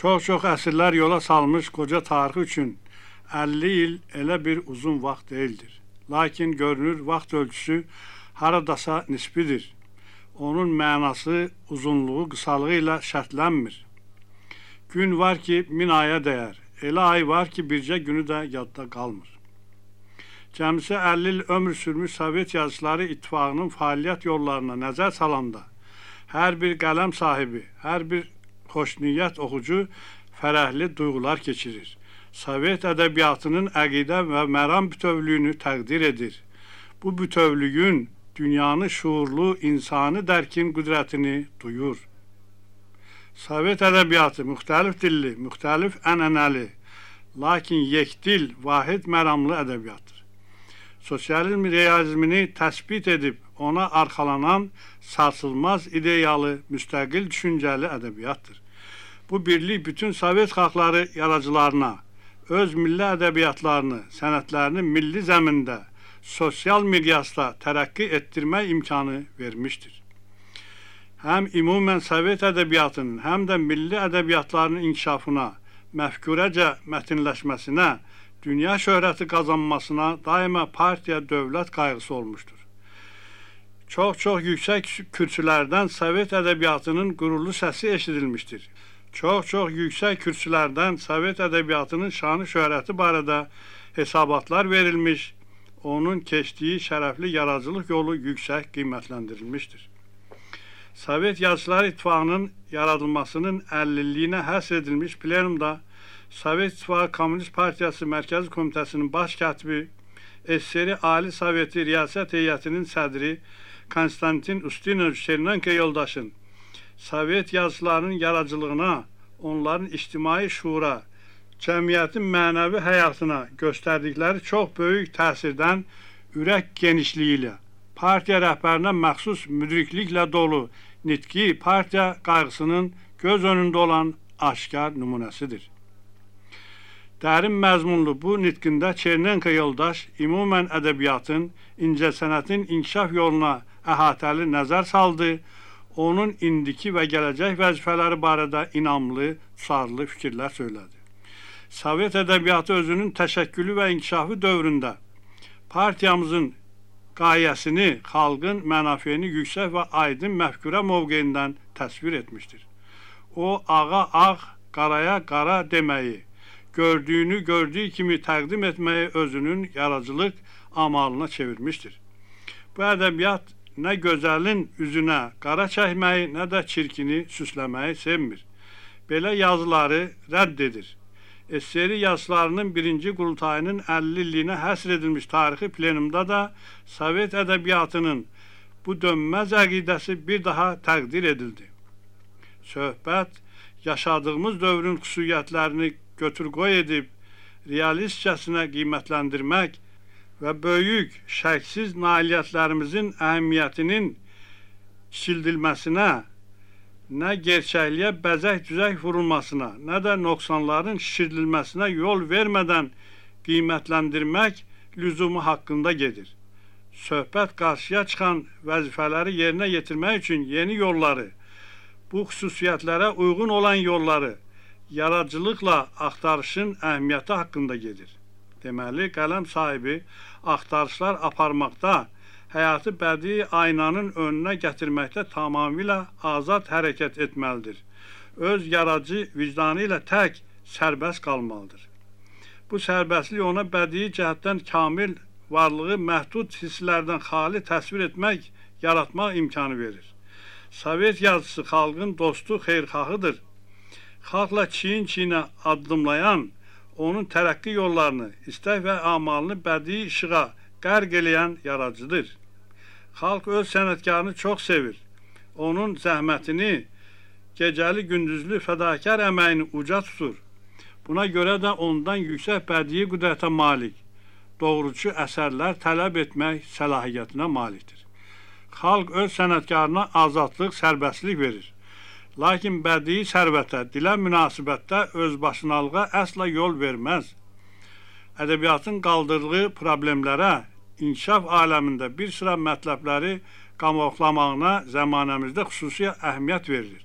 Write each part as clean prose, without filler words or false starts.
Çox əsrlər yola salmış qoca tarixi üçün 50 il elə bir uzun vaxt deyildir. Lakin görünür, vaxt ölçüsü haradasa nisbidir. Onun mənası uzunluğu, qısalığı ilə şərtlənmir. Gün var ki, 1000 aya dəyər. Elə ay var ki, bircə günü də yadda qalmır. Cəmisi 50 il ömür sürmüş Sovet Yazıçıları İttifaqının fəaliyyət yollarına nəzər salanda, hər bir qələm sahibi, hər bir xoşniyyət oxucu fərəhli duyğular keçirir. Sovet ədəbiyyatının əqidə və məram bütövlüyünü təqdir edir. Bu bütövlüyün dünyanı şuurlu insani dərkin qüdrətini duyur. Sovet ədəbiyyatı müxtəlif dilli, müxtəlif ənənəli, lakin yekdil, vahid məramlı ədəbiyyatdır. Sosializm realizmini təsbit edib ona arxalanan sarsılmaz ideyalı, müstəqil düşüncəli ədəbiyyatdır. Bu birlik bütün Sovet xalqları yaradıcılarına öz milli ədəbiyyatlarını, sənətlərini milli zəmində, sosial miqyasda tərəqqi etdirmək imkanı vermişdir. Həm ümumən Sovet ədəbiyyatının, həm də milli ədəbiyyatlarının inkişafına, məfkurəcə mətinləşməsinə, dünya şöhrəti qazanmasına daima partiya dövlət qayğısı olmuşdur. Çox yüksək kürsülərdən Sovet ədəbiyyatının qürurlu səsi eşidilmişdir. Çox yüksək kürsülərdən Sovet ədəbiyyatının şanı şöhrəti barədə hesabatlar verilmiş, onun keçdiyi şərəfli yaradıcılıq yolu yüksək qiymətləndirilmişdir. Sovet Yazıçıları İttifaqının yaradılmasının 50-liyinə həsr edilmiş plenumda Sovet İttifaqı Komünist Partiyası Mərkəzi Komitəsinin baş katibi, SSR Ali Soveti Riyasət Heyətinin sədri Konstantin Ustinoviç Çernenko yoldaşın Sovet yazıçılarının yaradıcılığına, onların ictimai şuura, cəmiyyətin mənəvi həyatına göstərdikləri çox böyük təsirdən ürək genişliyi ilə, partiya rəhbərinə məxsus müdrikliklə dolu nitqi partiya qayğısının göz önündə olan aşkar nümunəsidir. Dərin məzmunlu bu nitqində Çernenko yoldaş ümumən ədəbiyyatın, incəsənətin inkişaf yoluna əhatəli nəzər saldı, onun indiki və gələcək vəzifələri barədə inamlı, tutarlı fikirlər söylədi. Sovet ədəbiyyatı özünün təşəkkülü və inkişafı dövründə partiyamızın qayəsini, xalqın mənafeyini yüksək və aydın məfkurə mövqeyindən təsvir etmişdir. O, ağa ağ, qaraya qara deməyi, gördüyünü gördüyü kimi təqdim etməyi özünün yaradıcılıq amalına çevirmişdir. Bu ədəbiyyat nə gözəlin üzünə qara çəkməyi, nə də çirkini süsləməyi sevmir. Belə yazıları rədd edir. SSR yazıçılarının birinci qurultayının 50 illiyinə həsr edilmiş tarixi plenumda da Sovet ədəbiyyatının bu dönməz əqidəsi bir daha təqdir edildi. Söhbət, yaşadığımız dövrün xüsusiyyətlərini götür-qoy edib, realistcəsinə qiymətləndirmək və böyük, şəksiz nailiyyətlərimizin əhəmiyyətinin kiçildilməsinə, nə gerçəkliyə bəzək-düzək vurulmasına, nə də nöqsanların şişirdilməsinə yol vermədən qiymətləndirmək lüzumu haqqında gedir. Söhbət qarşıya çıxan vəzifələri yerinə yetirmək üçün yeni yolları, bu xüsusiyyətlərə uyğun olan yolları, yaradıcılıqla axtarışın əhəmiyyəti haqqında gedir. Deməli, qələm sahibi axtarışlar aparmaqda, həyatı bədii aynanın önünə gətirməkdə tamamilə azad hərəkət etməlidir. Öz yaradıcı vicdanı ilə tək sərbəst qalmalıdır. Bu sərbəstlik ona bədii cəhətdən kamil varlığı məhdud hisslərdən xali təsvir etmək, yaratmaq imkanı verir. Sovet yazıcısı xalqın dostu, xeyrxahıdır. Xalqla çiyin-çiyinə addımlayan, onun tərəqqi yollarını, istək və amalını bədii işığa qərq eləyən yaradıcıdır. Xalq öz sənətkarını çox sevir. Onun zəhmətini, gecəli-gündüzlü fədakar əməyini uca tutur. Buna görə də ondan yüksək bədii qüdrətə malik, doğrucu əsərlər tələb etmək səlahiyyətinə malikdir. Xalq öz sənətkarına azadlıq, sərbəstlik verir. Lakin bədii sərvətə, dilə münasibətdə özbaşınalığa əsla yol verməz. Ədəbiyyatın qaldırdığı problemlərə, inkişaf aləmində bir sıra mətləbləri qamoqlamağına zəmanəmizdə xüsusi əhəmiyyət verilir.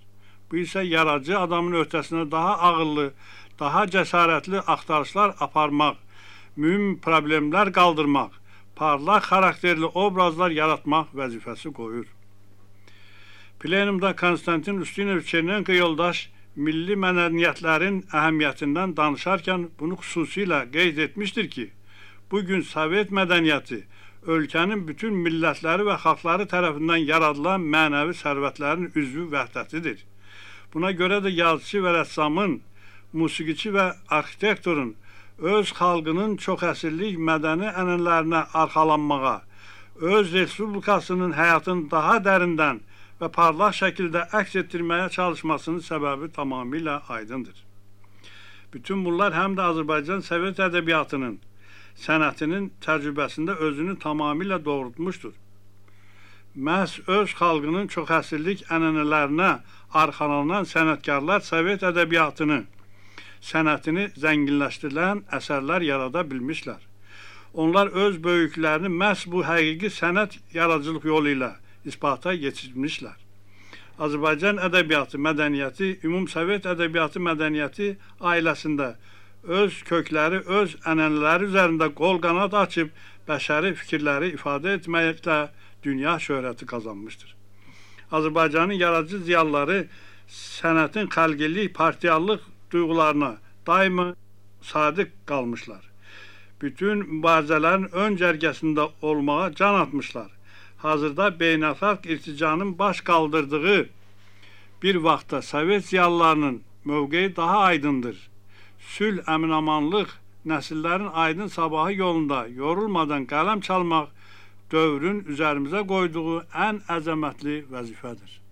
Bu isə yaradıcı adamın öhdəsinə daha ağıllı, daha cəsarətli axtarışlar aparmaq, mühüm problemlər qaldırmaq, parlaq xarakterli obrazlar yaratmaq vəzifəsi qoyur. Plenumda Konstantin Ustinov Çernenko yoldaş milli mədəniyyətlərin əhəmiyyətindən danışarkən bunu xüsusilə qeyd etmişdir ki, bugün Sovet mədəniyyəti ölkənin bütün millətləri və xalqları tərəfindən yaradılan mənəvi sərvətlərin üzvü vəhdətidir. Buna görə də yazıcı və rəssamın, musiqiçi və arxitektorun öz xalqının çox əsrlik mədəni ənənələrinə arxalanmağa, öz respublikasının həyatını daha dərindən və parlaq şəkildə əks etdirməyə çalışmasının səbəbi tamamilə aydındır. Bütün bunlar həm də Azərbaycan Sovet ədəbiyyatının, sənətinin təcrübəsində özünü tamamilə doğrultmuşdur. Məhz öz xalqının çox əsrlik ənənələrinə arxalanan sənətkarlar Sovet ədəbiyyatını, sənətini zənginləşdirilən əsərlər yarada bilmişlər. Onlar öz böyüklərini məhz bu həqiqi sənət yaradıcılıq yolu ilə isbata yetişdirmişlər. Azərbaycan ədəbiyyatı, mədəniyyəti, ümumsovet ədəbiyyatı mədəniyyəti ailəsində öz kökləri, öz ənənələri üzərində qol qanad açıb bəşəri fikirləri ifadə etməklə dünya şöhrəti qazanmışdır. Azərbaycanın yaradıcı ziyalıları sənətin xalqillik, partiyalıq duyğularına daima sadiq qalmışlar. Bütün mübarizələrin ön cərgəsində olmağa can atmışlar. Hazırda beynəlxalq irticanın baş qaldırdığı bir vaxtda Sovet ziyalılarının mövqeyi daha aydındır. Sülh, əmin-amanlıq, nəsillərin aydın sabahı yolunda yorulmadan qələm çalmaq dövrün üzərimizə qoyduğu ən əzəmətli vəzifədir.